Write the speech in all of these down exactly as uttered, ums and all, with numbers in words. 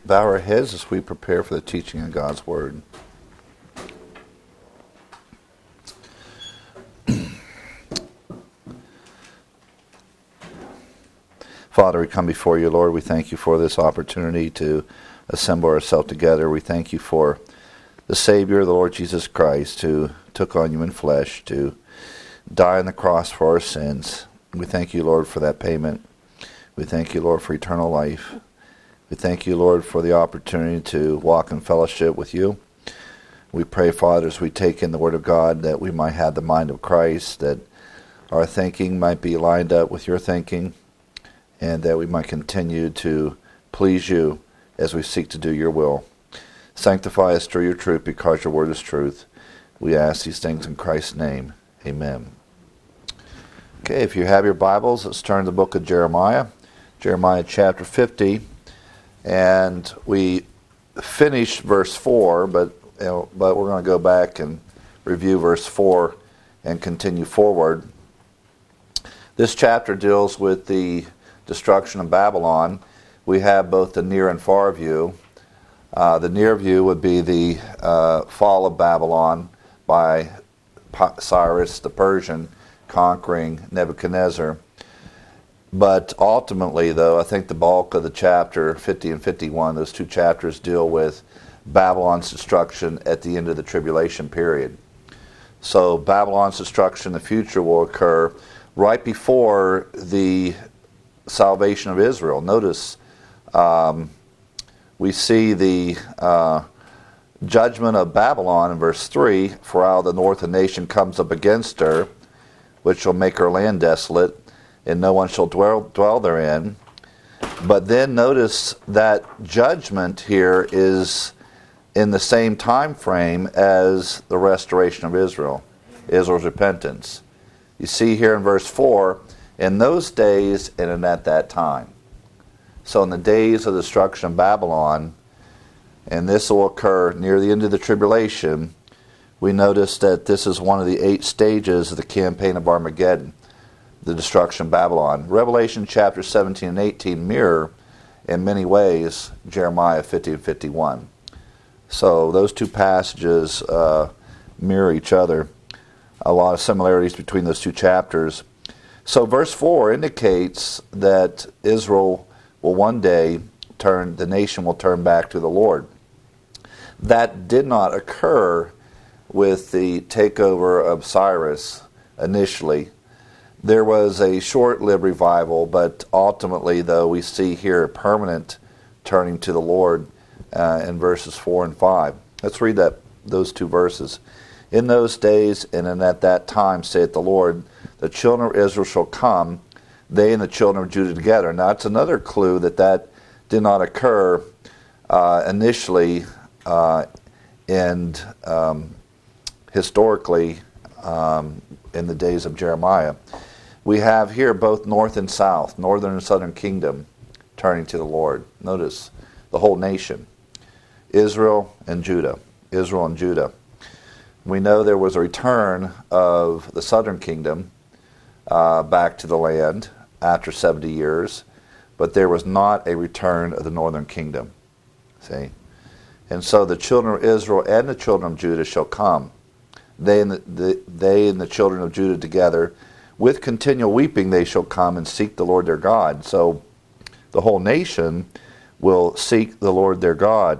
bow our heads as we prepare for the teaching of God's Word. Father, we come before you, Lord. We thank you for this opportunity to assemble ourselves together. We thank you for the Savior, the Lord Jesus Christ, who took on human flesh to die on the cross for our sins. We thank you, Lord, for that payment. We thank you, Lord, for eternal life. We thank you, Lord, for the opportunity to walk in fellowship with you. We pray, Father, as we take in the Word of God, that we might have the mind of Christ, that our thinking might be lined up with your thinking, and that we might continue to please you as we seek to do your will. Sanctify us through your truth, because your word is truth. We ask these things in Christ's name. Amen. Okay, if you have your Bibles, let's turn to the book of Jeremiah. Jeremiah chapter fifty. And we finished verse four, but you know, but we're going to go back and review verse four and continue forward. This chapter deals with the destruction of Babylon. We have both the near and far view. Uh, the near view would be the uh, fall of Babylon by Cyrus the Persian conquering Nebuchadnezzar. But ultimately, though, I think the bulk of the chapter fifty and fifty-one, those two chapters deal with Babylon's destruction at the end of the tribulation period. So Babylon's destruction in the future will occur right before the salvation of Israel. Notice um, we see the uh, judgment of Babylon in verse three. For out of the north a nation comes up against her, which shall make her land desolate, and no one shall dwell, dwell therein. But then notice that judgment here is in the same time frame as the restoration of Israel, Israel's repentance. You see here in verse four, in those days and in at that time. So in the days of the destruction of Babylon, and this will occur near the end of the tribulation, we notice that this is one of the eight stages of the campaign of Armageddon, the destruction of Babylon. Revelation chapter seventeen and eighteen mirror, in many ways, Jeremiah fifty and fifty-one. So those two passages uh, mirror each other. A lot of similarities between those two chapters. So verse four indicates that Israel will one day turn, the nation will turn back to the Lord. That did not occur with the takeover of Cyrus initially. There was a short-lived revival, but ultimately, though, we see here a permanent turning to the Lord uh, in verses four and five. Let's read that those two verses. In those days and in at that time, saith the Lord, the children of Israel shall come, they and the children of Judah together. Now, it's another clue that that did not occur uh, initially uh, and um, historically um, in the days of Jeremiah. We have here both north and south, northern and southern kingdom, turning to the Lord. Notice the whole nation, Israel and Judah, Israel and Judah. We know there was a return of the southern kingdom uh, back to the land after seventy years, but there was not a return of the northern kingdom. See? And so the children of Israel and the children of Judah shall come, they and the, the, they and the children of Judah together. With continual weeping they shall come and seek the Lord their God. So the whole nation will seek the Lord their God.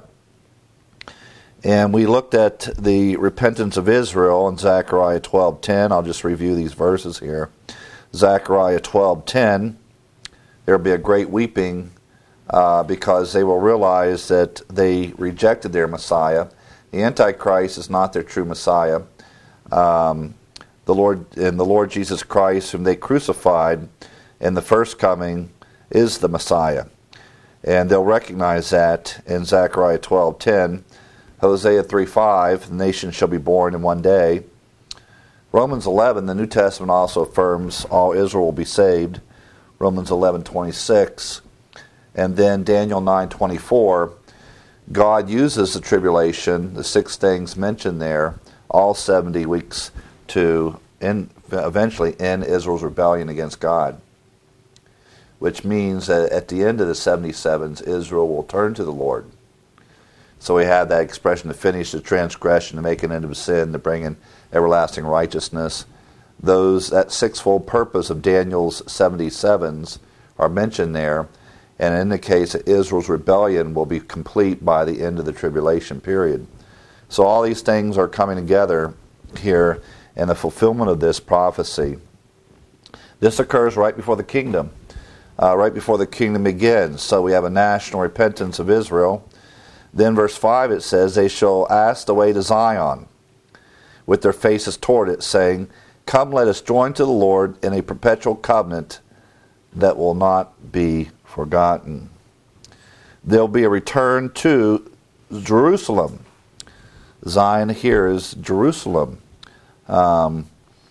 And we looked at the repentance of Israel in Zechariah twelve ten. I'll just review these verses here. Zechariah twelve ten, there will be a great weeping uh, because they will realize that they rejected their Messiah. The Antichrist is not their true Messiah. Um, the Lord and the Lord Jesus Christ, whom they crucified in the first coming, is the Messiah. And they'll recognize that in Zechariah twelve ten. Hosea three five, the nation shall be born in one day. Romans eleven, the New Testament also affirms all Israel will be saved. Romans eleven twenty-six. And then Daniel nine twenty-four, God uses the tribulation, the six things mentioned there, all seventy weeks, to end, eventually end Israel's rebellion against God. Which means that at the end of the seventy-sevens, Israel will turn to the Lord. So we have that expression, to finish the transgression, to make an end of sin, to bring in everlasting righteousness. Those, that sixfold purpose of Daniel's seventy-sevens are mentioned there, and it indicates that Israel's rebellion will be complete by the end of the tribulation period. So all these things are coming together here in the fulfillment of this prophecy. This occurs right before the kingdom, uh, right before the kingdom begins. So we have a national repentance of Israel. Then verse five, it says, they shall ask the way to Zion, with their faces toward it, saying, come, let us join to the Lord in a perpetual covenant that will not be forgotten. There'll be a return to Jerusalem. Zion here is Jerusalem. Um,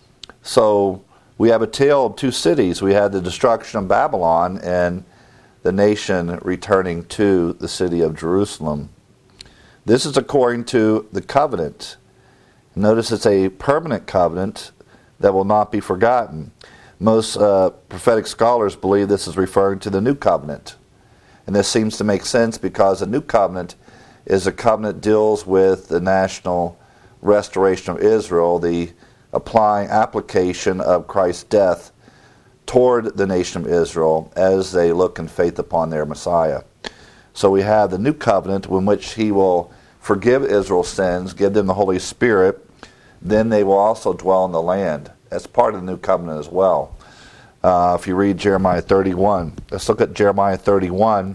so we have a tale of two cities. We had the destruction of Babylon and the nation returning to the city of Jerusalem. This is according to the covenant. Notice it's a permanent covenant that will not be forgotten. Most uh, prophetic scholars believe this is referring to the new covenant. And this seems to make sense because the new covenant is a covenant that deals with the national restoration of Israel, the applying application of Christ's death toward the nation of Israel as they look in faith upon their Messiah. So we have the new covenant in which he will forgive Israel's sins, give them the Holy Spirit, then they will also dwell in the land. That's part of the new covenant as well. Uh, if you read Jeremiah thirty-one, let's look at Jeremiah thirty-one,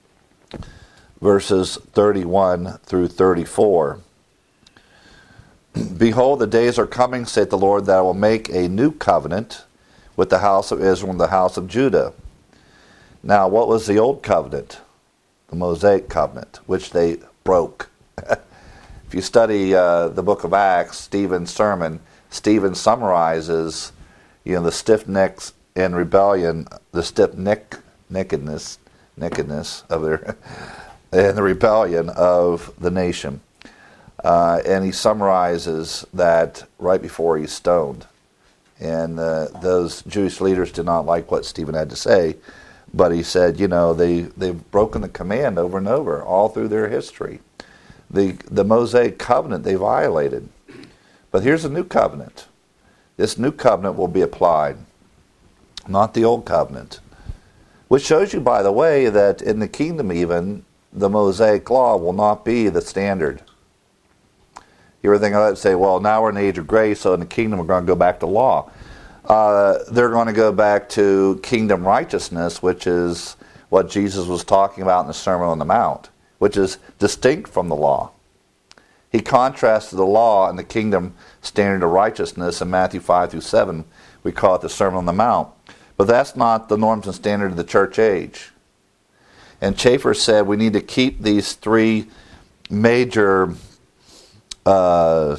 verses thirty-one through thirty-four. Behold, the days are coming, saith the Lord, that I will make a new covenant with the house of Israel and the house of Judah. Now, what was the old covenant? The Mosaic covenant, which they broke. If you study uh, the book of Acts, Stephen's sermon, Stephen summarizes, you know, the stiff necks and rebellion, the stiff neck nakedness, nakedness of their, and the rebellion of the nation. Uh, and he summarizes that right before he's stoned. And uh, those Jewish leaders did not like what Stephen had to say, but he said, you know, they, they've broken the command over and over, all through their history. The, the Mosaic covenant they violated. But here's a new covenant. This new covenant will be applied, not the old covenant. Which shows you, by the way, that in the kingdom even, the Mosaic law will not be the standard. You ever think of that and say, well, now we're in the age of grace, so in the kingdom we're going to go back to law. Uh, they're going to go back to kingdom righteousness, which is what Jesus was talking about in the Sermon on the Mount, which is distinct from the law. He contrasted the law and the kingdom standard of righteousness in Matthew five through seven. We call it the Sermon on the Mount. But that's not the norms and standard of the church age. And Chafer said we need to keep these three major uh,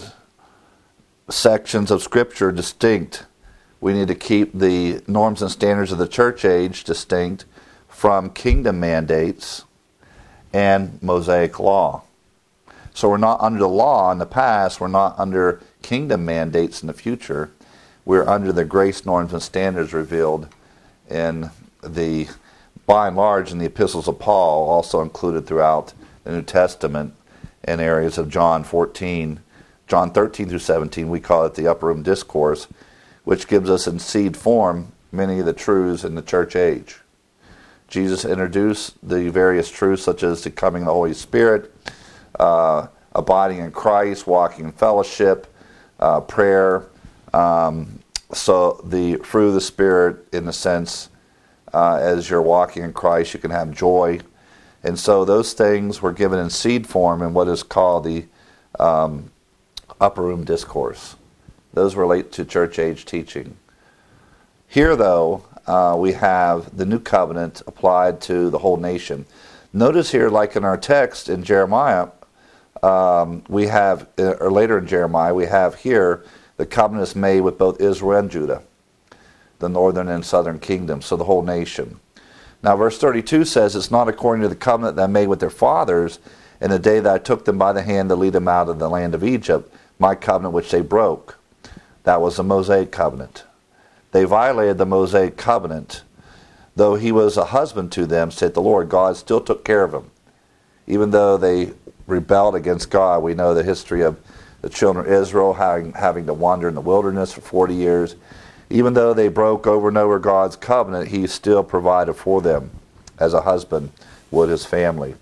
sections of Scripture distinct. We need to keep the norms and standards of the church age distinct from kingdom mandates and Mosaic law. So we're not under the law in the past, we're not under kingdom mandates in the future. We're under the grace norms and standards revealed in the, by and large, in the epistles of Paul, also included throughout the New Testament in areas of John fourteen, John thirteen through seventeen. We call it the Upper Room Discourse, which gives us in seed form many of the truths in the church age. Jesus introduced the various truths such as the coming of the Holy Spirit, uh, abiding in Christ, walking in fellowship, uh, prayer. Um, so the fruit of the Spirit, in the sense, uh, as you're walking in Christ, you can have joy. And so those things were given in seed form in what is called the um, Upper Room Discourse. Those relate to church age teaching. Here, though, uh, we have the new covenant applied to the whole nation. Notice here, like in our text in Jeremiah, um, we have, or later in Jeremiah, we have here the covenant is made with both Israel and Judah, the northern and southern kingdoms, so the whole nation. Now, verse thirty-two says, it's not according to the covenant that I made with their fathers in the day that I took them by the hand to lead them out of the land of Egypt, my covenant which they broke. That was the Mosaic covenant. They violated the Mosaic covenant. Though he was a husband to them, said the Lord, God still took care of them. Even though they rebelled against God. We know the history of the children of Israel having, having to wander in the wilderness for forty years. Even though they broke over and over God's covenant, he still provided for them as a husband would his family.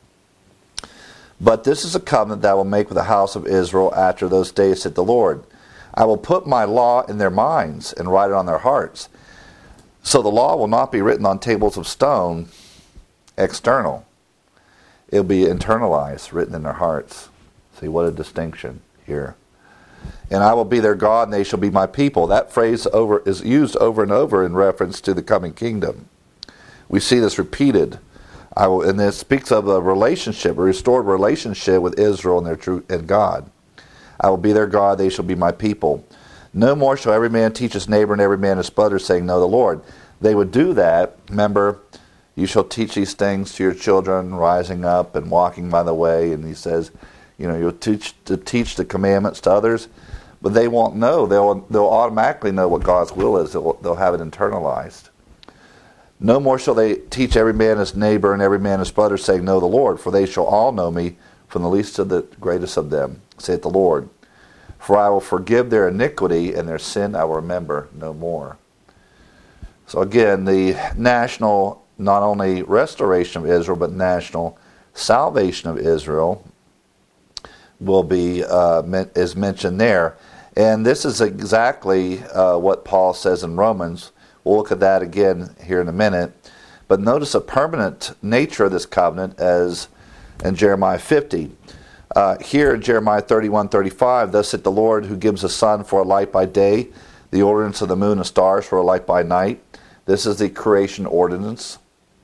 But this is a covenant that I will make with the house of Israel after those days, said the Lord. I will put my law in their minds and write it on their hearts. So the law will not be written on tables of stone, external. It will be internalized, written in their hearts. See, what a distinction here. And I will be their God, and they shall be my people. That phrase over is used over and over in reference to the coming kingdom. We see this repeated. I will, and it speaks of a relationship, a restored relationship with Israel and their true and God. I will be their God, they shall be my people. No more shall every man teach his neighbor and every man his brother, saying, Know the Lord. They would do that. Remember, you shall teach these things to your children, rising up and walking by the way. And he says, you know, you'll teach to teach the commandments to others, but they won't know. They'll they'll automatically know what God's will is. They'll, they'll have it internalized. No more shall they teach every man his neighbor and every man his brother, saying, Know the Lord, for they shall all know me, from the least to the greatest of them, saith the Lord. For I will forgive their iniquity, and their sin I will remember no more. So again, the national, not only restoration of Israel, but national salvation of Israel will be uh, is mentioned there. And this is exactly uh, what Paul says in Romans. We'll look at that again here in a minute. But notice a permanent nature of this covenant as in Jeremiah fifty. Uh, here in Jeremiah thirty-one thirty-five, Thus saith the Lord, who gives the sun for a light by day, the ordinance of the moon and stars for a light by night. This is the creation ordinance.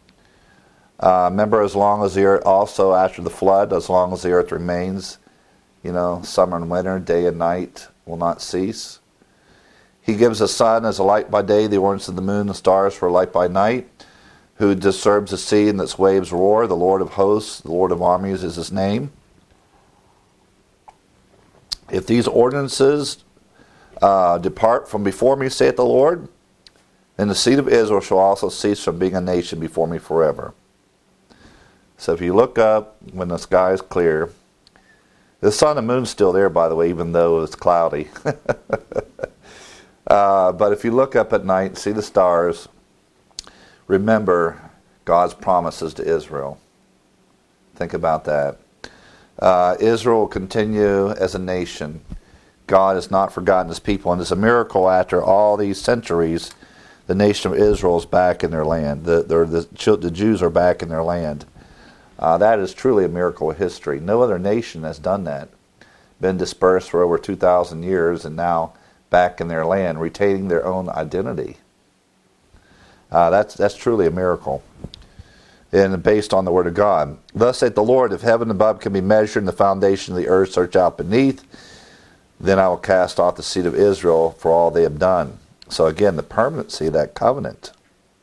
Uh, remember, as long as the earth, also after the flood, as long as the earth remains, you know, summer and winter, day and night will not cease. He gives the sun as a light by day, the ordinance of the moon and stars for a light by night, who disturbs the sea and its waves roar. The Lord of hosts, the Lord of armies is his name. If these ordinances uh, depart from before me, saith the Lord, then the seed of Israel shall also cease from being a nation before me forever. So if you look up when the sky is clear, the sun and moon's still there, by the way, even though it's cloudy. uh, but if you look up at night and see the stars, remember God's promises to Israel. Think about that. Uh, Israel will continue as a nation. God has not forgotten his people, and it's a miracle after all these centuries, the nation of Israel is back in their land. The, the, the Jews are back in their land. Uh, that is truly a miracle of history. No other nation has done that. Been dispersed for over two thousand years and now back in their land, retaining their own identity. Uh, that's, that's truly a miracle. And based on the Word of God. Thus saith the Lord, if heaven above can be measured and the foundation of the earth search out beneath, then I will cast off the seed of Israel for all they have done. So again, the permanency of that covenant.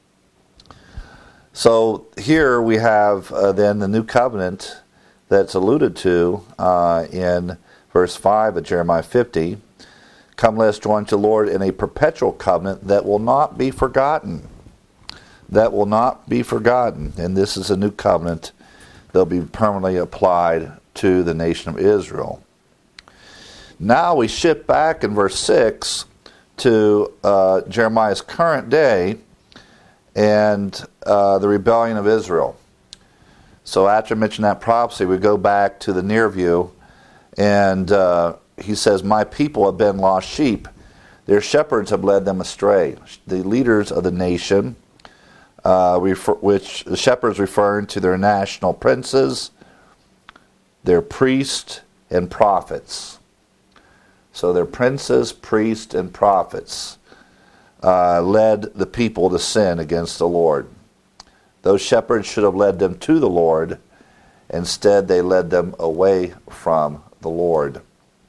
So here we have uh, then the new covenant that's alluded to uh, in verse five of Jeremiah fifty. Come, let us join to the Lord in a perpetual covenant that will not be forgotten. That will not be forgotten. And this is a new covenant that will be permanently applied to the nation of Israel. Now we shift back in verse six to uh, Jeremiah's current day and uh, the rebellion of Israel. So after mentioning that prophecy, we go back to the near view, and uh, he says, My people have been lost sheep. Their shepherds have led them astray. The leaders of the nation, uh, refer, which the shepherds referring to their national princes, their priests, and prophets. So their princes, priests, and prophets uh, led the people to sin against the Lord. Those shepherds should have led them to the Lord. Instead, they led them away from the Lord.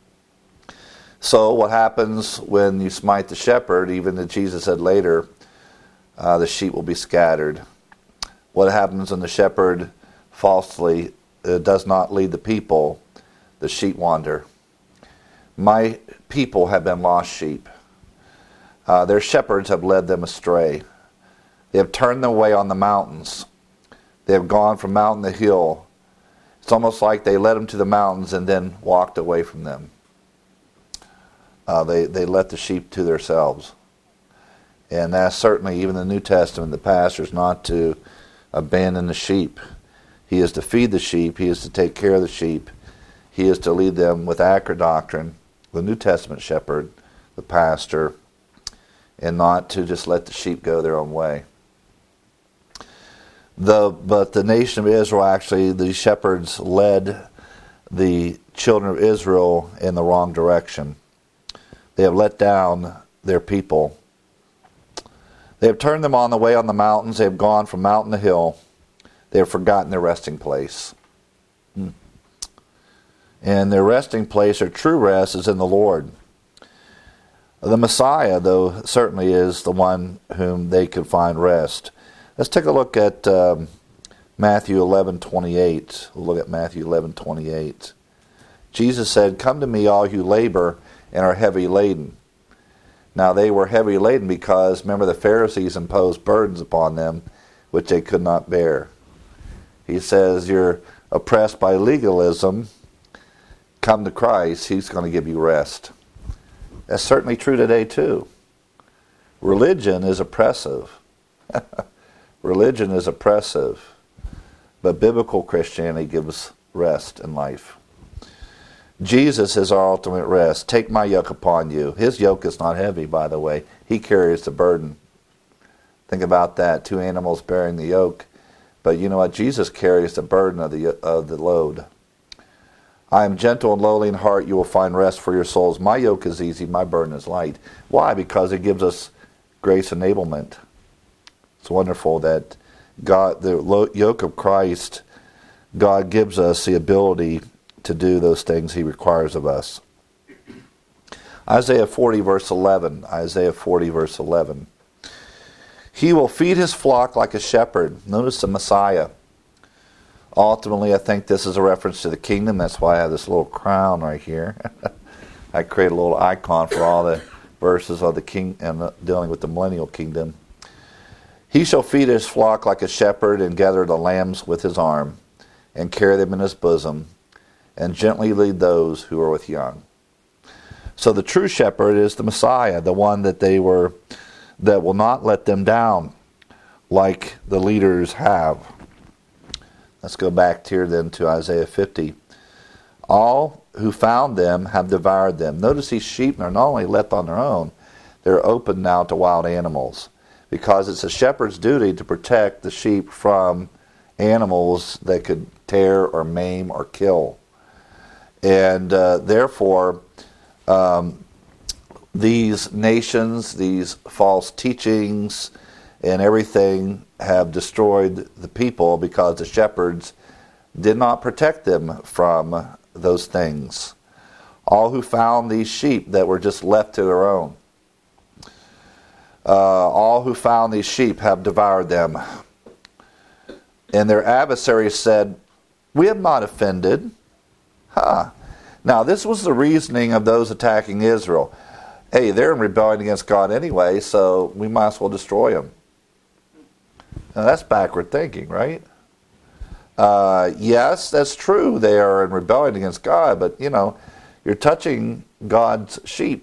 So what happens when you smite the shepherd? Even as Jesus said later, uh, the sheep will be scattered. What happens when the shepherd falsely uh, does not lead the people? The sheep wander. My people have been lost sheep. Uh, their shepherds have led them astray. They have turned them away on the mountains. They have gone from mountain to hill. It's almost like they led them to the mountains and then walked away from them. Uh, they, they let the sheep to themselves. And that's certainly, even in the New Testament, the pastor is not to abandon the sheep. He is to feed the sheep. He is to take care of the sheep. He is to lead them with accurate doctrine, the New Testament shepherd, the pastor, and not to just let the sheep go their own way. The, but the nation of Israel, actually, the shepherds led the children of Israel in the wrong direction. They have let down their people. They have turned them on the way on the mountains. They have gone from mountain to hill. They have forgotten their resting place. Hmm. And their resting place, their true rest, is in the Lord. The Messiah, though, certainly is the one whom they could find rest. Let's take a look at um, Matthew eleven twenty-eight. We'll look at Matthew eleven twenty-eight. Jesus said, "Come to me, all you labor and are heavy laden." Now they were heavy laden because, remember, the Pharisees imposed burdens upon them which they could not bear. He says, you're oppressed by legalism. Come to Christ. He's going to give you rest. That's certainly true today too. Religion is oppressive. Religion is oppressive. But biblical Christianity gives rest in life. Jesus is our ultimate rest. Take my yoke upon you. His yoke is not heavy, by the way. He carries the burden. Think about that. Two animals bearing the yoke. But you know what? Jesus carries the burden of the, of the load. I am gentle and lowly in heart. You will find rest for your souls. My yoke is easy. My burden is light. Why? Because it gives us grace enablement. It's wonderful that God, the yoke of Christ, God gives us the ability to do those things He requires of us. Isaiah forty verse eleven. Isaiah forty verse eleven. He will feed His flock like a shepherd. Notice the Messiah. Ultimately, I think this is a reference to the kingdom. That's why I have this little crown right here. I create a little icon for all the verses of the king and dealing with the millennial kingdom. He shall feed His flock like a shepherd and gather the lambs with His arm and carry them in His bosom and gently lead those who are with young. So the true shepherd is the Messiah, the one that they were, that will not let them down like the leaders have. Let's go back here then to Isaiah fifty. All who found them have devoured them. Notice these sheep are not only left on their own, they're open now to wild animals, because it's a shepherd's duty to protect the sheep from animals that could tear or maim or kill. And uh, therefore, um, these nations, these false teachings, and everything have destroyed the people because the shepherds did not protect them from those things. All who found these sheep that were just left to their own, uh, all who found these sheep have devoured them. And their adversaries said, "We have not offended." Huh. Now, this was the reasoning of those attacking Israel. Hey, they're in rebellion against God anyway, so we might as well destroy them. Now, that's backward thinking, right? Uh, yes, that's true. They are in rebellion against God, but, you know, you're touching God's sheep.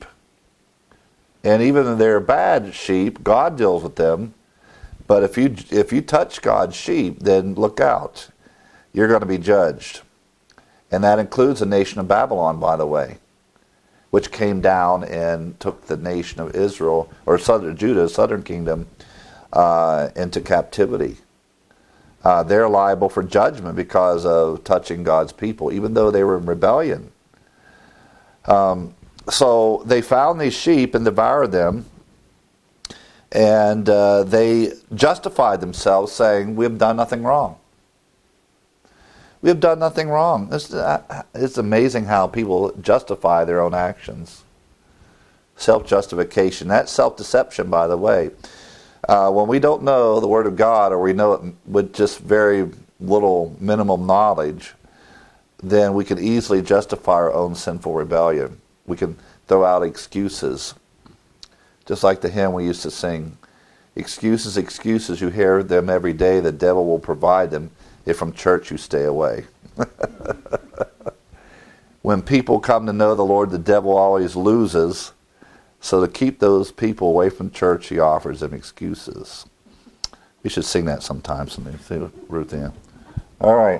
And even if they're bad sheep, God deals with them. But if you if you touch God's sheep, then look out. You're going to be judged. And that includes the nation of Babylon, by the way, which came down and took the nation of Israel, or southern Judah, southern kingdom, uh, into captivity. Uh, they're liable for judgment because of touching God's people, even though they were in rebellion. Um, so they found these sheep and devoured them, and uh, they justified themselves, saying, "We have done nothing wrong. We have done nothing wrong." It's, uh, it's amazing how people justify their own actions. Self-justification. That's self-deception, by the way. Uh, when we don't know the Word of God, or we know it with just very little minimum knowledge, then we can easily justify our own sinful rebellion. We can throw out excuses. Just like the hymn we used to sing. Excuses, excuses, you hear them every day. The devil will provide them if from church you stay away. When people come to know the Lord, the devil always loses. So to keep those people away from church, he offers them excuses. We should sing that sometime, Ruth Ann. All right.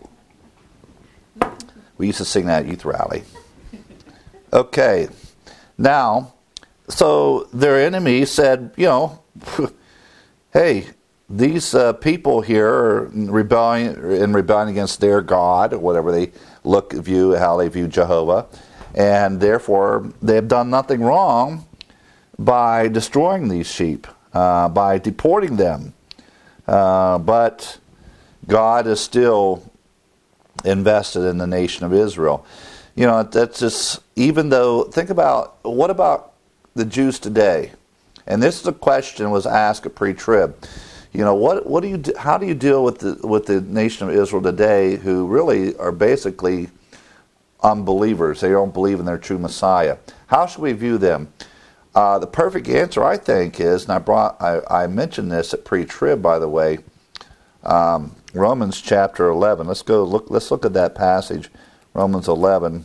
We used to sing that at Youth Rally. Okay. Now, so their enemy said, you know, hey, these uh, people here are rebelling in rebellion against their God, or whatever they look view, how they view Jehovah, and therefore they have done nothing wrong by destroying these sheep, uh, by deporting them. Uh, but God is still invested in the nation of Israel. You know, that's just, even though, think about, what about the Jews today? And this is a question was asked at pre-trib. You know, what what do you how do you deal with the with the nation of Israel today, who really are basically unbelievers? They don't believe in their true Messiah. How should we view them? Uh, the perfect answer, I think, is, and I brought I, I mentioned this at pre-trib, by the way, um, Romans chapter eleven. Let's go look. Let's look at that passage, Romans eleven,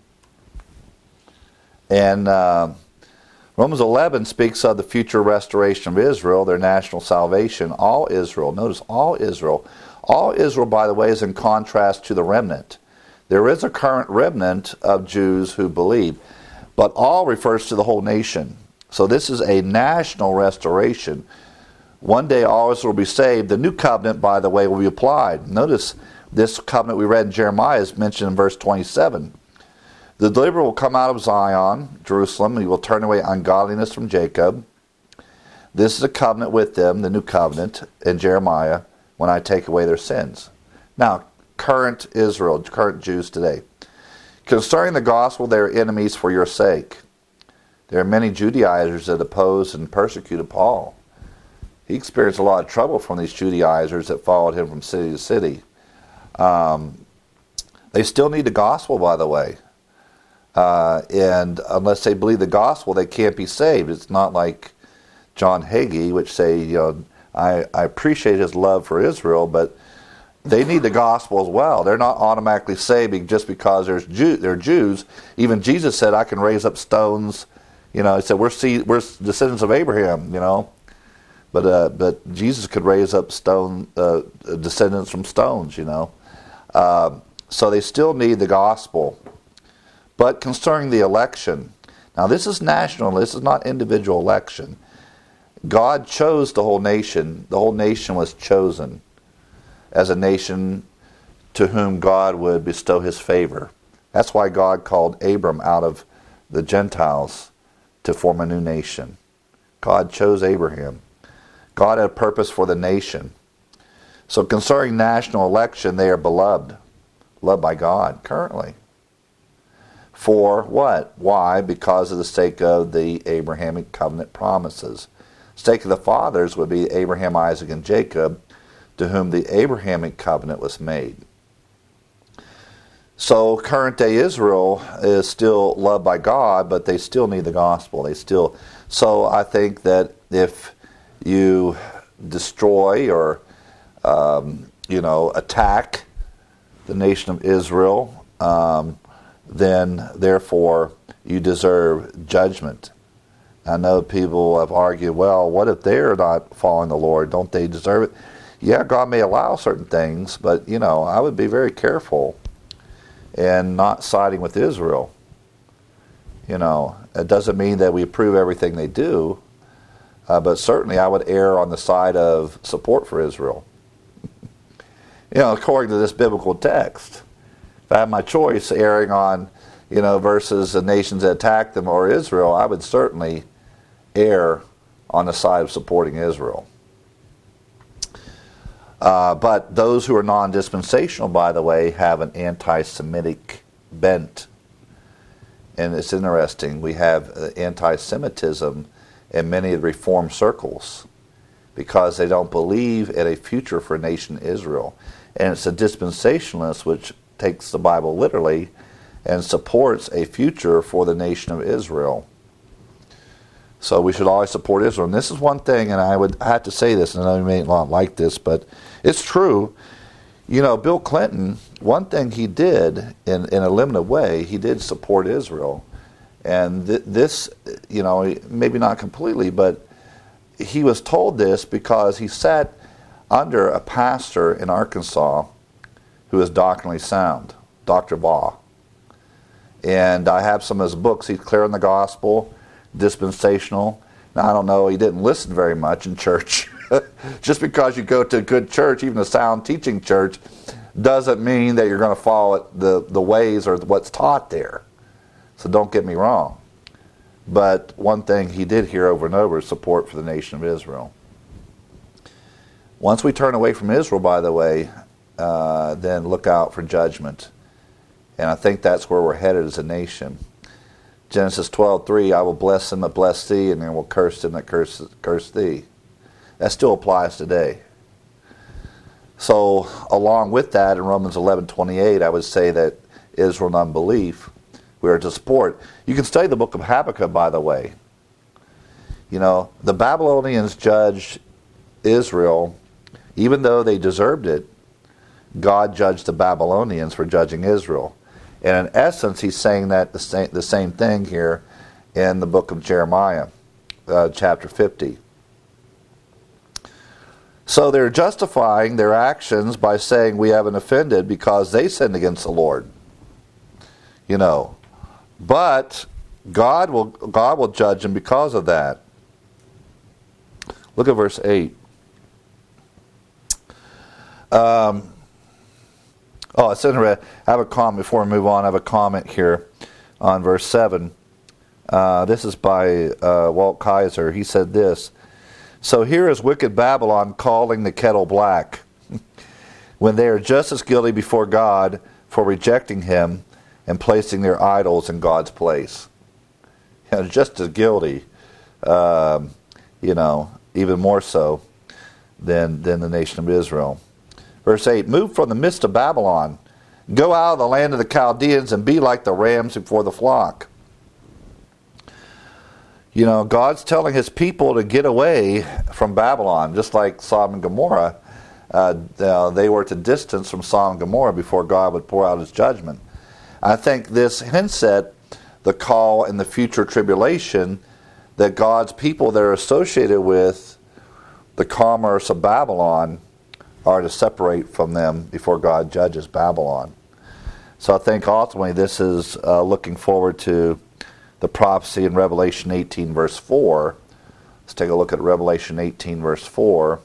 and. Uh, Romans eleven speaks of the future restoration of Israel, their national salvation, all Israel. Notice, all Israel. All Israel, by the way, is in contrast to the remnant. There is a current remnant of Jews who believe, but all refers to the whole nation. So this is a national restoration. One day all Israel will be saved. The new covenant, by the way, will be applied. Notice this covenant we read in Jeremiah is mentioned in verse twenty-seven. The deliverer will come out of Zion, Jerusalem. He will turn away ungodliness from Jacob. This is a covenant with them, the new covenant in Jeremiah, when I take away their sins. Now, current Israel, current Jews today. Concerning the gospel, they are enemies for your sake. There are many Judaizers that opposed and persecuted Paul. He experienced a lot of trouble from these Judaizers that followed him from city to city. Um, they still need the gospel, by the way. Uh, and unless they believe the gospel, they can't be saved. It's not like John Hagee, which say, you know, I, I appreciate his love for Israel, but they need the gospel as well. They're not automatically saved just because there's Jew, they're Jews. Even Jesus said, I can raise up stones. You know, he said, we're, see, we're descendants of Abraham, you know. But uh, but Jesus could raise up stone uh, descendants from stones, you know. Uh, so they still need the gospel. But concerning the election, now this is national, this is not individual election. God chose the whole nation. The whole nation was chosen as a nation to whom God would bestow his favor. That's why God called Abram out of the Gentiles to form a new nation. God chose Abraham. God had a purpose for the nation. So concerning national election, they are beloved, loved by God currently. For what? Why? Because of the sake of the Abrahamic covenant promises. The sake of the fathers would be Abraham, Isaac, and Jacob, to whom the Abrahamic covenant was made. So current day Israel is still loved by God, but they still need the gospel. They still. So I think that if you destroy or um, you know attack the nation of Israel, um, then therefore you deserve judgment. I know people have argued, well, what if they're not following the Lord? Don't they deserve it? Yeah, God may allow certain things, but, you know, I would be very careful in not siding with Israel. You know, it doesn't mean that we approve everything they do, uh, but certainly I would err on the side of support for Israel. You know, according to this biblical text. If I had my choice, erring on, you know, versus the nations that attack them or Israel, I would certainly err on the side of supporting Israel. Uh, but those who are non-dispensational, by the way, have an anti-Semitic bent. And it's interesting, we have anti-Semitism in many of the Reformed circles because they don't believe in a future for nation Israel. And it's a dispensationalist which takes the Bible literally and supports a future for the nation of Israel. So we should always support Israel. And this is one thing, and I would I have to say this, and I know you may not like this, but it's true. You know, Bill Clinton, one thing he did in, in a limited way, he did support Israel. And th- this, you know, maybe not completely, but he was told this because he sat under a pastor in Arkansas who is doctrinally sound, Doctor Baugh. And I have some of his books. He's clear on the gospel, dispensational. Now, I don't know, he didn't listen very much in church. Just because you go to a good church, even a sound teaching church, doesn't mean that you're going to follow the, the ways or what's taught there. So don't get me wrong. But one thing he did hear over and over is support for the nation of Israel. Once we turn away from Israel, by the way, uh, then look out for judgment. And I think that's where we're headed as a nation. Genesis twelve three, I will bless them that bless thee, and I will curse them that curse, curse thee. That still applies today. So, along with that, in Romans eleven twenty-eight, I would say that Israel and unbelief, we are to support. You can study the book of Habakkuk, by the way. You know, the Babylonians judged Israel, even though they deserved it. God judged the Babylonians for judging Israel. And in essence, he's saying that the same, the same thing here in the book of Jeremiah, uh, chapter fifty. So they're justifying their actions by saying we haven't offended because they sinned against the Lord. You know. But God will God will judge them because of that. Look at verse eight. Um, oh, it's interesting. I have a comment before we move on. I have a comment here on verse seven. Uh, this is by uh, Walt Kaiser. He said this. So here is wicked Babylon calling the kettle black, when they are just as guilty before God for rejecting him and placing their idols in God's place. You know, just as guilty, um, you know, even more so than, than the nation of Israel. Verse eight, move from the midst of Babylon. Go out of the land of the Chaldeans and be like the rams before the flock. You know, God's telling his people to get away from Babylon, just like Sodom and Gomorrah. Uh, they were to distance from Sodom and Gomorrah before God would pour out his judgment. I think this hints at the call in the future tribulation that God's people that are associated with the commerce of Babylon are to separate from them before God judges Babylon. So I think ultimately this is uh, looking forward to the prophecy in Revelation eighteen verse four. Let's take a look at Revelation eighteen verse four.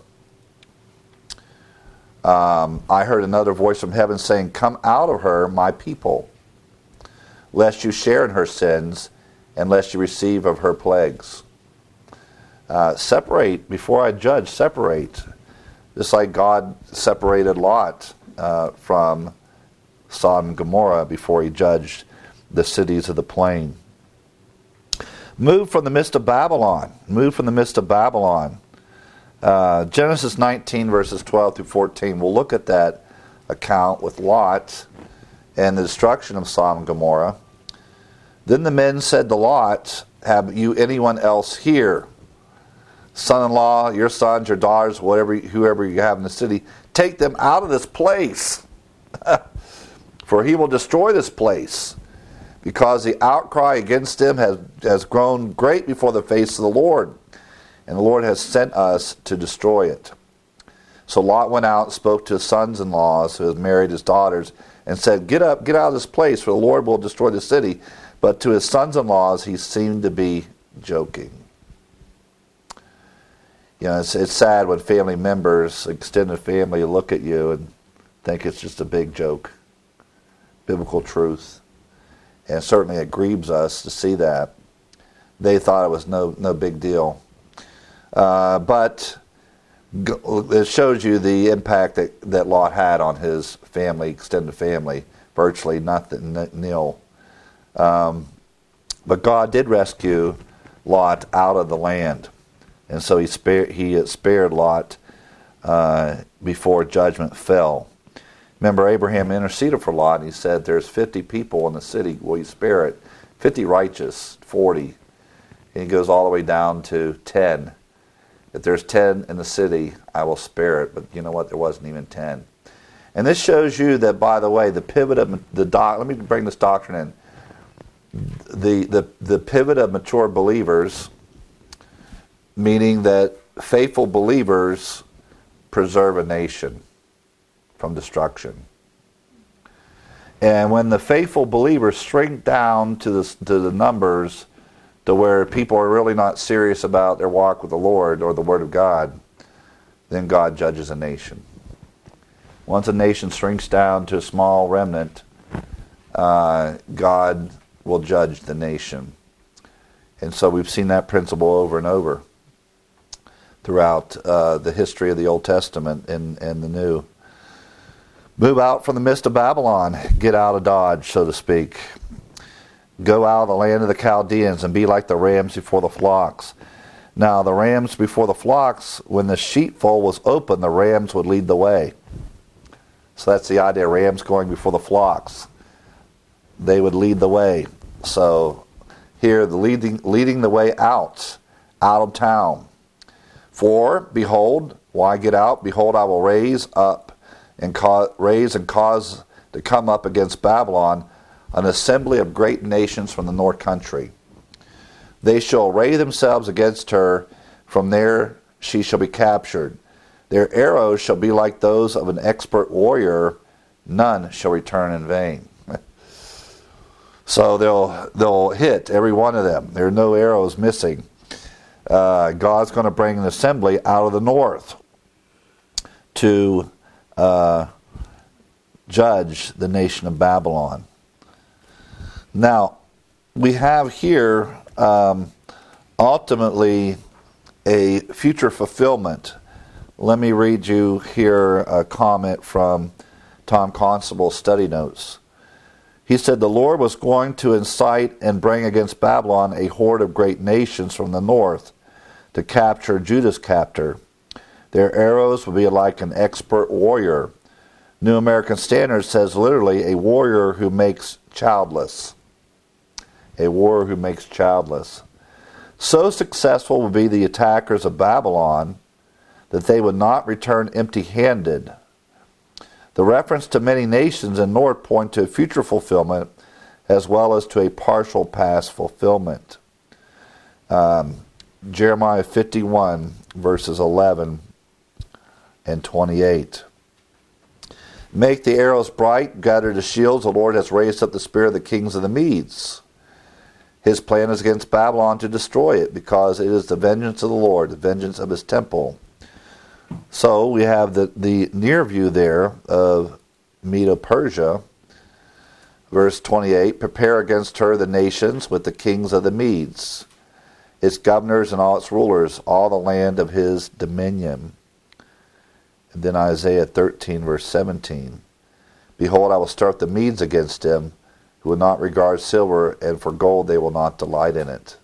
Um, I heard another voice from heaven saying, come out of her, my people, lest you share in her sins, and lest you receive of her plagues. Uh, separate, before I judge, separate. Just like God separated Lot uh, from Sodom and Gomorrah before he judged the cities of the plain. Move from the midst of Babylon. Move from the midst of Babylon. Uh, Genesis nineteen, verses twelve through fourteen. We'll look at that account with Lot and the destruction of Sodom and Gomorrah. Then the men said to Lot, have you anyone else here? Son-in-law, your sons, your daughters, whatever, whoever you have in the city, take them out of this place. For he will destroy this place, because the outcry against him has, has grown great before the face of the Lord, and the Lord has sent us to destroy it. So Lot went out and spoke to his sons-in-laws who had married his daughters, and said, get up, get out of this place, for the Lord will destroy the city. But to his sons-in-laws he seemed to be joking. You know, it's, it's sad when family members, extended family, look at you and think it's just a big joke. Biblical truth. And certainly it grieves us to see that. They thought it was no no big deal. Uh, but it shows you the impact that, that Lot had on his family, extended family. Virtually nothing, nil. Um, but God did rescue Lot out of the land. And so he spared, he spared Lot uh, before judgment fell. Remember, Abraham interceded for Lot, and he said, there's fifty people in the city, will you spare it? fifty righteous, forty. And he goes all the way down to ten. If there's ten in the city, I will spare it. But you know what? There wasn't even ten. And this shows you that, by the way, the pivot of the doc. Let me bring this doctrine in. The the the pivot of mature believers, meaning that faithful believers preserve a nation from destruction. And when the faithful believers shrink down to the to the numbers, to where people are really not serious about their walk with the Lord or the Word of God, then God judges a nation. Once a nation shrinks down to a small remnant, uh, God will judge the nation. And so we've seen that principle over and over throughout uh, the history of the Old Testament and, and the New. Move out from the midst of Babylon. Get out of Dodge, so to speak. Go out of the land of the Chaldeans and be like the rams before the flocks. Now, the rams before the flocks, when the sheepfold was open, the rams would lead the way. So that's the idea, rams going before the flocks. They would lead the way. So here, the leading, leading the way out, out of town. For, behold, why get out? Behold, I will raise up and cause, raise and cause to come up against Babylon an assembly of great nations from the north country. They shall array themselves against her. From there she shall be captured. Their arrows shall be like those of an expert warrior. None shall return in vain. So they'll they'll hit every one of them. There are no arrows missing. Uh, God's going to bring an assembly out of the north to uh, judge the nation of Babylon. Now, we have here um, ultimately a future fulfillment. Let me read you here a comment from Tom Constable's study notes. He said, the Lord was going to incite and bring against Babylon a horde of great nations from the north to capture Judah's captor. Their arrows would be like an expert warrior. New American Standard says literally a warrior who makes childless. A warrior who makes childless. So successful would be the attackers of Babylon that they would not return empty-handed. The reference to many nations in north point to a future fulfillment as well as to a partial past fulfillment. Um, Jeremiah fifty-one, verses eleven and twenty-eight. Make the arrows bright, gather the shields. The Lord has raised up the spear of the kings of the Medes. His plan is against Babylon to destroy it, because it is the vengeance of the Lord, the vengeance of his temple. So we have the, the near view there of Medo-Persia. Verse twenty-eight, prepare against her the nations with the kings of the Medes, its governors and all its rulers, all the land of his dominion. And then Isaiah thirteen, verse seventeen, behold, I will stir up the Medes against him, who will not regard silver, and for gold they will not delight in it.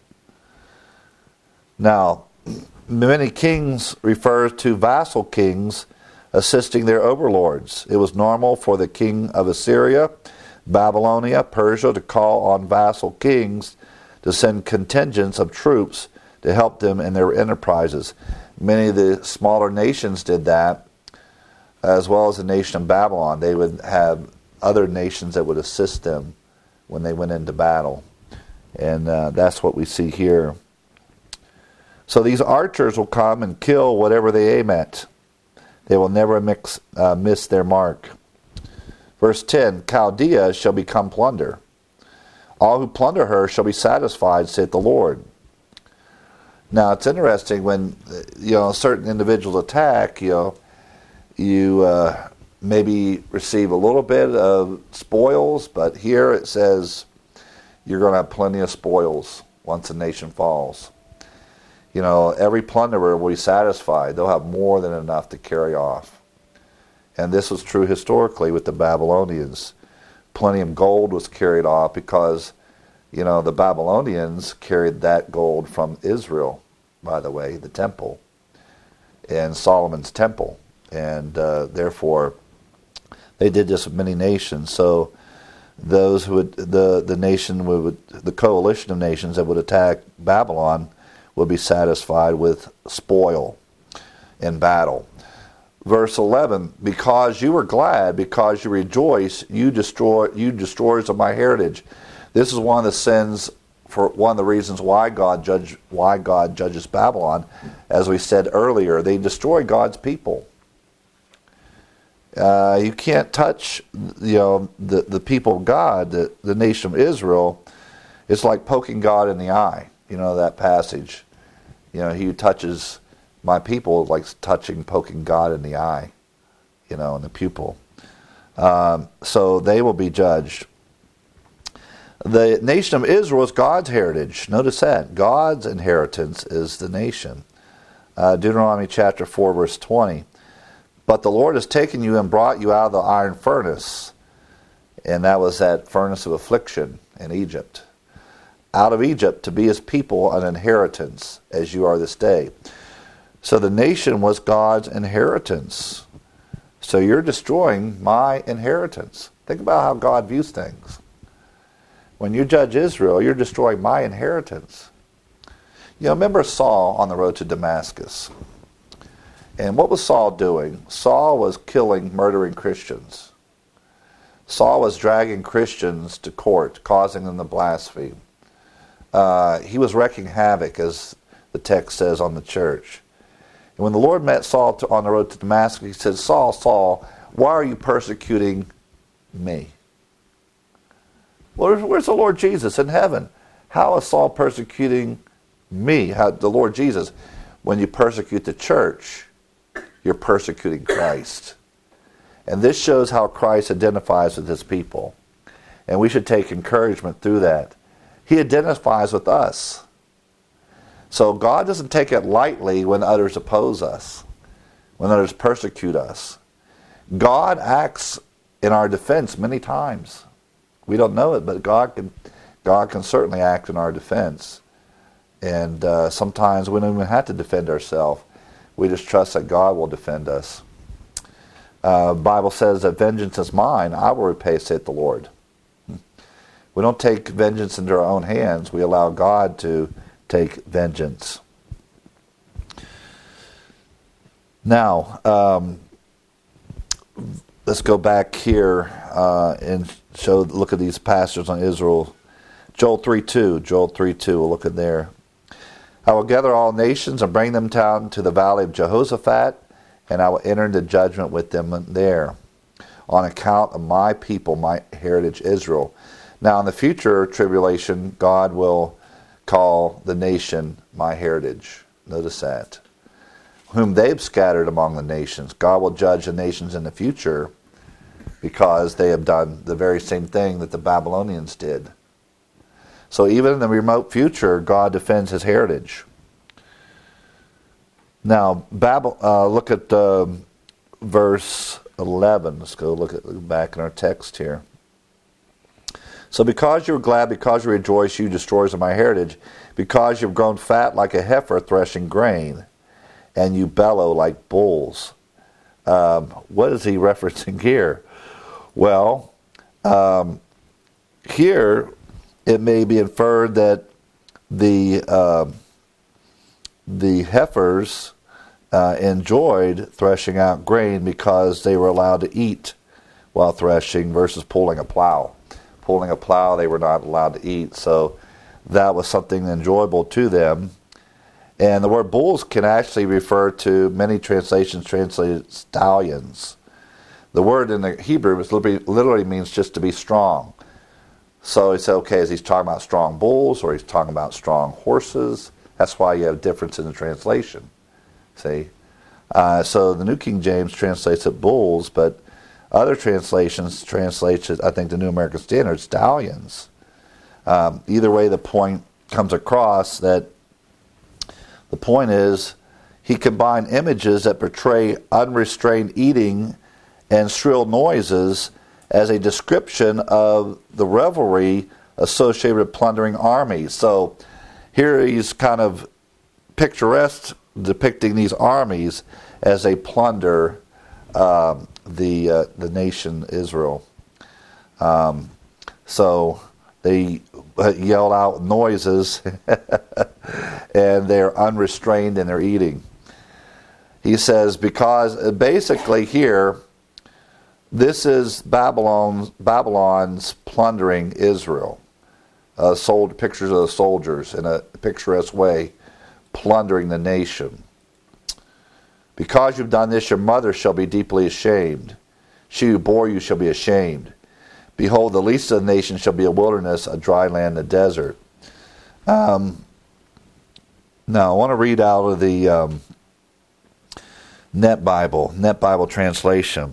Now, many kings refers to vassal kings assisting their overlords. It was normal for the king of Assyria, Babylonia, Persia to call on vassal kings to send contingents of troops to help them in their enterprises. Many of the smaller nations did that, as well as the nation of Babylon. They would have other nations that would assist them when they went into battle. And uh, that's what we see here. So these archers will come and kill whatever they aim at. They will never mix, uh, miss their mark. Verse ten, Chaldea shall become plunder. All who plunder her shall be satisfied, saith the Lord. Now it's interesting when you know certain individuals attack, you know, you uh, maybe receive a little bit of spoils, but here it says you're going to have plenty of spoils once a nation falls. You know, every plunderer will be satisfied. They'll have more than enough to carry off. And this was true historically with the Babylonians. Plenty of gold was carried off because, you know, the Babylonians carried that gold from Israel, by the way, the temple, and Solomon's temple. And uh, therefore, they did this with many nations. So those who would, the, the nation would, the coalition of nations that would attack Babylon would be satisfied with spoil in battle. verse eleven, because you were glad, because you rejoice, you destroy, you destroyers of my heritage. This is one of the sins, for one of the reasons why God judge, why God judges Babylon. As we said earlier, they destroy God's people. Uh, you can't touch, you know, the, the people of God, the, the nation of Israel. It's like poking God in the eye. You know that passage. You know, he who touches my people like touching, poking God in the eye, you know, in the pupil. Um, so they will be judged. The nation of Israel is God's heritage. Notice that. God's inheritance is the nation. Uh, Deuteronomy chapter four, verse twenty. But the Lord has taken you and brought you out of the iron furnace. And that was that furnace of affliction in Egypt. Out of Egypt to be his people an inheritance, as you are this day. So the nation was God's inheritance. So you're destroying my inheritance. Think about how God views things. When you judge Israel, you're destroying my inheritance. You know, remember Saul on the road to Damascus. And what was Saul doing? Saul was killing, murdering Christians. Saul was dragging Christians to court, causing them to blaspheme. Uh, he was wreaking havoc, as the text says, on the church. And when the Lord met Saul to, on the road to Damascus, he said, Saul, Saul, why are you persecuting me? Well, where's the Lord Jesus in heaven? How is Saul persecuting me, how, the Lord Jesus? When you persecute the church, you're persecuting Christ. And this shows how Christ identifies with his people. And we should take encouragement through that. He identifies with us. So God doesn't take it lightly when others oppose us, when others persecute us. God acts in our defense many times. We don't know it, but God can, God can certainly act in our defense. And uh, sometimes we don't even have to defend ourselves. We just trust that God will defend us. Uh, the Bible says that vengeance is mine, I will repay, saith the Lord. We don't take vengeance into our own hands. We allow God to take vengeance. Now, um, let's go back here uh, and show. Look at these passages on Israel. Joel three two. Joel three two. We'll look at there. I will gather all nations and bring them down to the valley of Jehoshaphat, and I will enter into judgment with them there, on account of my people, my heritage Israel. Now, in the future tribulation, God will call the nation my heritage. Notice that. Whom they've scattered among the nations. God will judge the nations in the future because they have done the very same thing that the Babylonians did. So even in the remote future, God defends his heritage. Now, Babel, uh, look at uh, verse eleven. Let's go look at look back in our text here. So because you are glad, because you rejoice, you destroyers of my heritage, because you've grown fat like a heifer threshing grain, and you bellow like bulls. Um, what is he referencing here? Well, um, here it may be inferred that the uh, the heifers uh, enjoyed threshing out grain because they were allowed to eat while threshing versus pulling a plow. Pulling a plow, they were not allowed to eat, so that was something enjoyable to them. And the word bulls can actually refer to, many translations translated stallions. The word in the Hebrew is literally, literally means just to be strong. So he said, okay, is he talking about strong bulls or he's talking about strong horses? That's why you have difference in the translation. See? Uh, so the New King James translates it bulls, but other translations translate it, I think, the New American Standard, stallions. Um, either way, the point comes across that the point is he combined images that portray unrestrained eating and shrill noises as a description of the revelry associated with plundering armies. So here he's kind of picturesque, depicting these armies as they plunder um, the uh, the nation Israel. Um, so they yell out noises and they're unrestrained in their eating. He says, because basically here, this is Babylon's, Babylon's plundering Israel. Uh, sold pictures of the soldiers in a picturesque way, plundering the nation. Because you've done this, your mother shall be deeply ashamed. She who bore you shall be ashamed. Behold, the least of the nations shall be a wilderness, a dry land, a desert. Um, now, I want to read out of the um, Net Bible, Net Bible translation.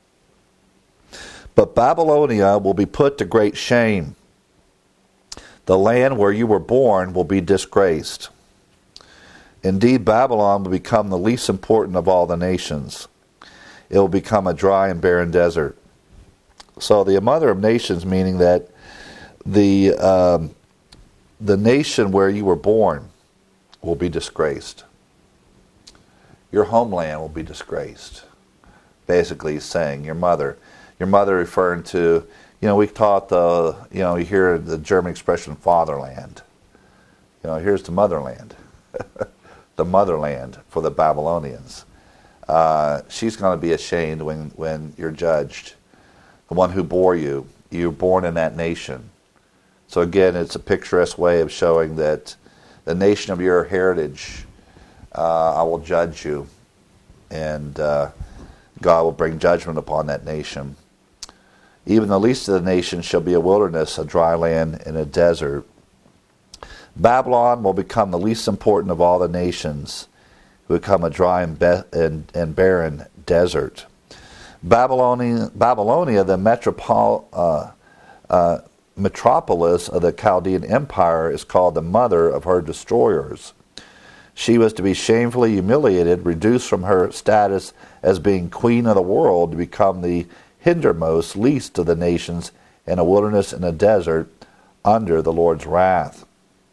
But Babylonia will be put to great shame. The land where you were born will be disgraced. Indeed, Babylon will become the least important of all the nations. It will become a dry and barren desert. So the mother of nations, meaning that the um, the nation where you were born will be disgraced. Your homeland will be disgraced. Basically, he's saying your mother, your mother referring to, you know, we taught the, you know, you hear the German expression fatherland. You know, here's the motherland. The motherland for the Babylonians. Uh, she's going to be ashamed when, when you're judged. The one who bore you, you were born in that nation. So again, it's a picturesque way of showing that the nation of your heritage, uh, I will judge you, and uh, God will bring judgment upon that nation. Even the least of the nations shall be a wilderness, a dry land, and a desert. Babylon will become the least important of all the nations, will become a dry and, be- and, and barren desert. Babylonia, Babylonia the metropol, uh, uh, metropolis of the Chaldean Empire, is called the mother of her destroyers. She was to be shamefully humiliated, reduced from her status as being queen of the world to become the hindermost, least of the nations, in a wilderness and a desert under the Lord's wrath.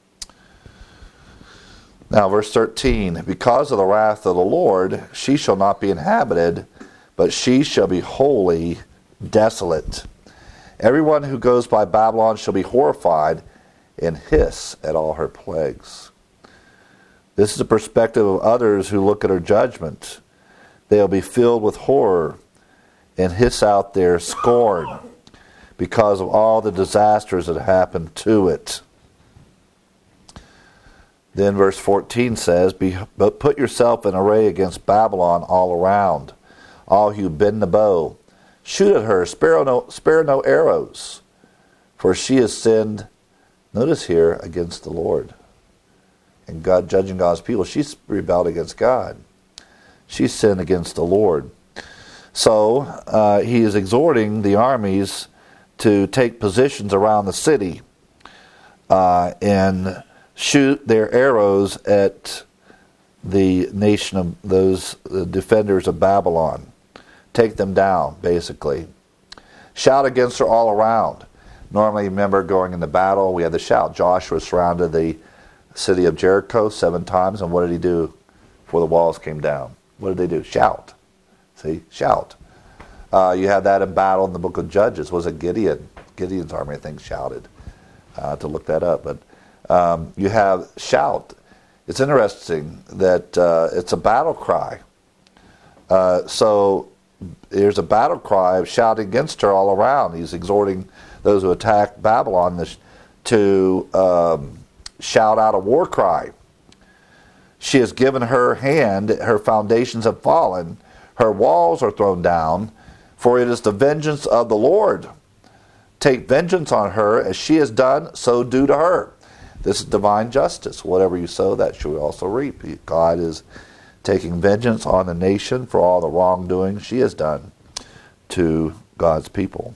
Now, verse thirteen, because of the wrath of the Lord, she shall not be inhabited, but she shall be wholly desolate. Everyone who goes by Babylon shall be horrified and hiss at all her plagues. This is the perspective of others who look at her judgment. They will be filled with horror and hiss out their scorn because of all the disasters that happened to it. Then verse fourteen says, but put yourself in array against Babylon all around, all who bend the bow. Shoot at her, spare no, spare no arrows, for she has sinned, notice here, against the Lord. And God, judging God's people, she's rebelled against God. She sinned against the Lord. So uh, he is exhorting the armies to take positions around the city uh, and shoot their arrows at the nation of those uh, defenders of Babylon. Take them down, basically. Shout against her all around. Normally, remember, going into battle, we had the shout. Joshua surrounded the city of Jericho seven times, and what did he do before the walls came down? What did they do? Shout. See? Shout. Uh, you have that in battle in the book of Judges. Was it Gideon? Gideon's army, I think, shouted. Uh, to look that up. But um, you have shout. It's interesting that uh, it's a battle cry. Uh, so there's a battle cry of shouting against her all around. He's exhorting those who attack Babylon to um, shout out a war cry. She has given her hand, her foundations have fallen, her walls are thrown down, for it is the vengeance of the Lord. Take vengeance on her, as she has done, so do to her. This is divine justice. Whatever you sow, that shall you also reap. God is taking vengeance on the nation for all the wrongdoing she has done to God's people.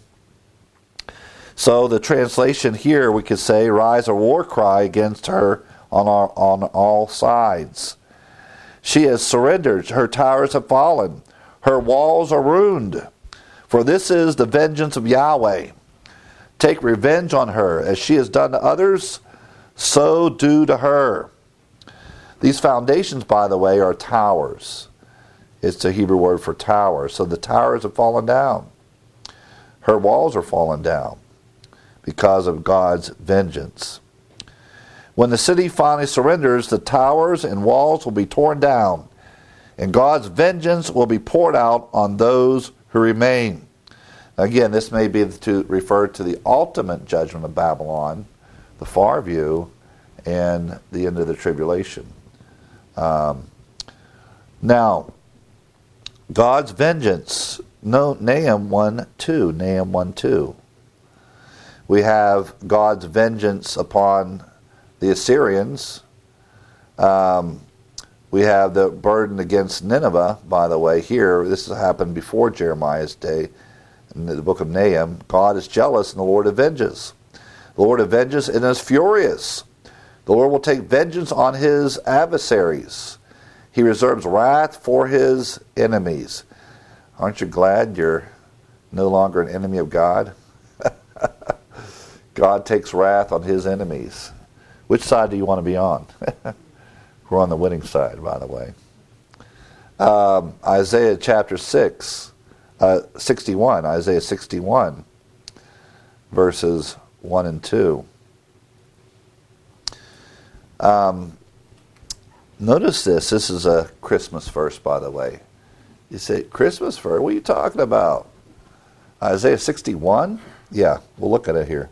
So the translation here, we could say, rise a war cry against her on, our, on all sides. She has surrendered. Her towers have fallen. Her walls are ruined. For this is the vengeance of Yahweh. Take revenge on her, as she has done to others, so do to her. These foundations, by the way, are towers. It's the Hebrew word for tower. So the towers have fallen down. Her walls are fallen down because of God's vengeance. When the city finally surrenders, the towers and walls will be torn down, and God's vengeance will be poured out on those who remain. Again, this may be to refer to the ultimate judgment of Babylon, the far view, and the end of the tribulation. Um, now, God's vengeance. No, Nahum one two. Nahum one two. We have God's vengeance upon the Assyrians. Um, we have the burden against Nineveh, by the way, here. This has happened before Jeremiah's day. In the book of Nahum, God is jealous and the Lord avenges. The Lord avenges and is furious. The Lord will take vengeance on his adversaries. He reserves wrath for his enemies. Aren't you glad you're no longer an enemy of God? God takes wrath on his enemies. Which side do you want to be on? We're on the winning side, by the way. Um, Isaiah chapter six. Uh, sixty-one, Isaiah sixty-one, verses one and two. Um, notice this. This is a Christmas verse, by the way. You say, Christmas verse? What are you talking about? Isaiah sixty-one? Yeah, we'll look at it here.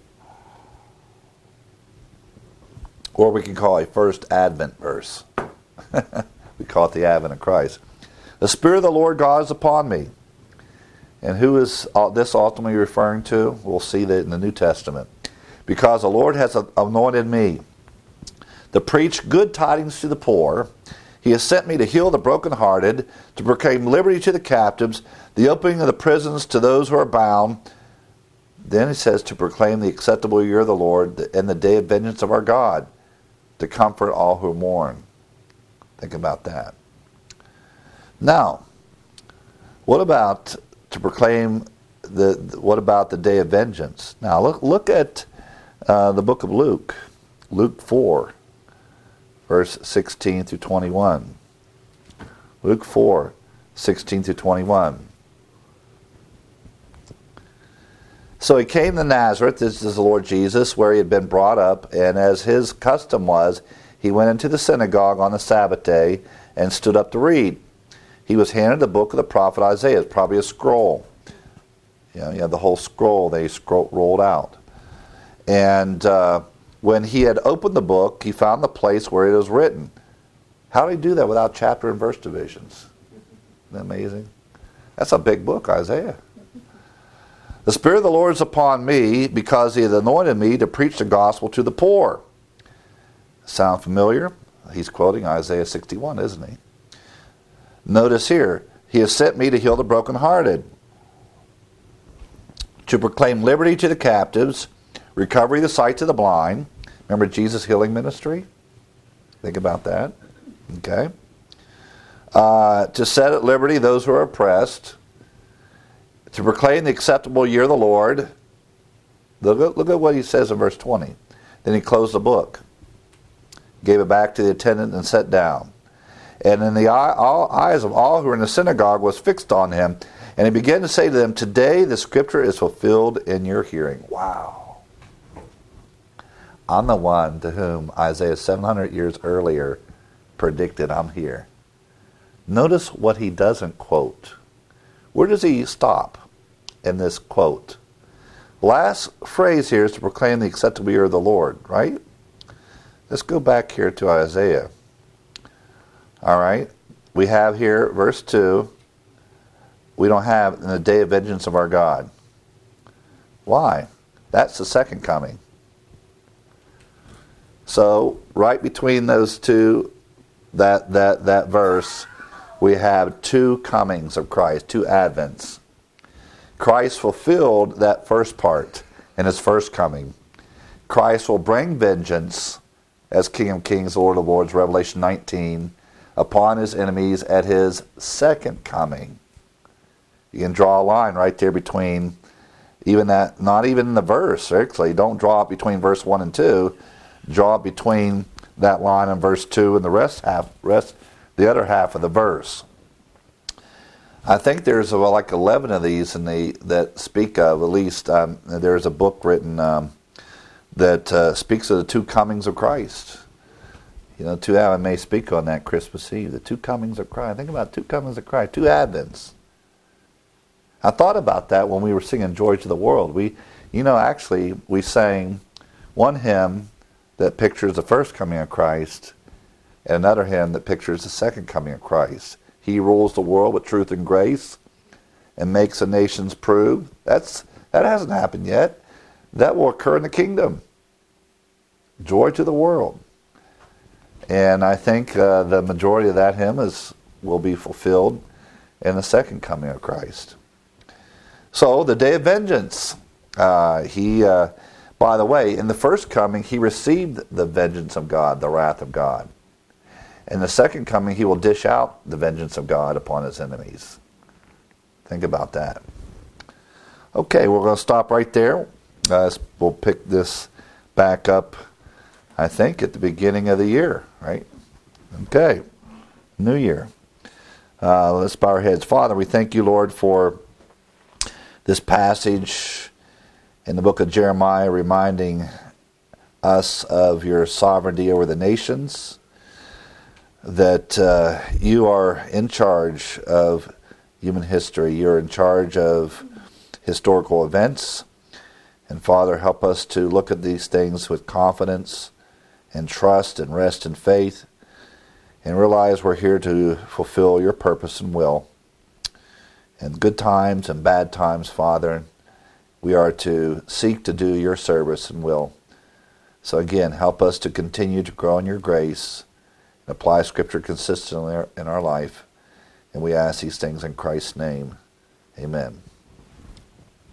Or we can call it a first Advent verse. We call it the Advent of Christ. The Spirit of the Lord God is upon me. And who is this ultimately referring to? We'll see that in the New Testament. Because the Lord has anointed me to preach good tidings to the poor. He has sent me to heal the brokenhearted, to proclaim liberty to the captives, the opening of the prisons to those who are bound. Then he says to proclaim the acceptable year of the Lord and the day of vengeance of our God, to comfort all who mourn. Think about that. Now, what about to proclaim the, what about the day of vengeance? Now look look at uh, the book of Luke, Luke four, verse sixteen through twenty-one. Luke four, sixteen through twenty-one. So he came to Nazareth, this is the Lord Jesus, where he had been brought up, and as his custom was, he went into the synagogue on the Sabbath day and stood up to read. He was handed the book of the prophet Isaiah. It's probably a scroll. You know, you have the whole scroll they scroll, rolled out. And uh, when he had opened the book, he found the place where it was written. How did he do that without chapter and verse divisions? Isn't that amazing? That's a big book, Isaiah. The Spirit of the Lord is upon me because he has anointed me to preach the gospel to the poor. Sound familiar? He's quoting Isaiah sixty-one, isn't he? Notice here, he has sent me to heal the brokenhearted, to proclaim liberty to the captives, recovery of the sight to the blind. Remember Jesus' healing ministry? Think about that. Okay. Uh, to set at liberty those who are oppressed, to proclaim the acceptable year of the Lord. Look at, look at what he says in verse twenty. Then he closed the book, gave it back to the attendant, and sat down. And in the eye, all, eyes of all who were in the synagogue was fixed on him. And he began to say to them, today the scripture is fulfilled in your hearing. Wow. I'm the one to whom Isaiah seven hundred years earlier predicted I'm here. Notice what he doesn't quote. Where does he stop in this quote? Last phrase here is to proclaim the acceptable year of the Lord, right? Let's go back here to Isaiah. All right, we have here verse two. We don't have in the day of vengeance of our God. Why? That's the second coming. So right between those two, that that that verse, we have two comings of Christ, two advents. Christ fulfilled that first part in his first coming. Christ will bring vengeance as King of Kings, Lord of Lords, Revelation nineteen, upon his enemies at his second coming. You can draw a line right there between even that, not even in the verse, actually. Don't draw it between verse one and two. Draw it between that line and verse two and the rest half, rest, the other half of the verse. I think there's well, like eleven of these in the that speak of, at least um, there's a book written um, that uh, speaks of the two comings of Christ. You know, two, I may speak on that Christmas Eve, the two comings of Christ. Think about two comings of Christ, two Advents. I thought about that when we were singing Joy to the World. We, you know, actually, we sang one hymn that pictures the first coming of Christ and another hymn that pictures the second coming of Christ. He rules the world with truth and grace and makes the nations prove. That's, that hasn't happened yet. That will occur in the kingdom. Joy to the world. And I think uh, the majority of that hymn is will be fulfilled in the second coming of Christ. So, the day of vengeance. Uh, he, uh, by the way, in the first coming, he received the vengeance of God, the wrath of God. In the second coming, he will dish out the vengeance of God upon his enemies. Think about that. Okay, we're going to stop right there. Uh, we'll pick this back up, I think, at the beginning of the year, right? Okay, New Year. Uh, let's bow our heads. Father, we thank you, Lord, for this passage in the book of Jeremiah reminding us of your sovereignty over the nations, that uh, you are in charge of human history. You're in charge of historical events. And Father, help us to look at these things with confidence and trust and rest in faith and realize we're here to fulfill your purpose and will. In good times and bad times, Father, we are to seek to do your service and will. So again, help us to continue to grow in your grace and apply Scripture consistently in our life. And we ask these things in Christ's name. Amen.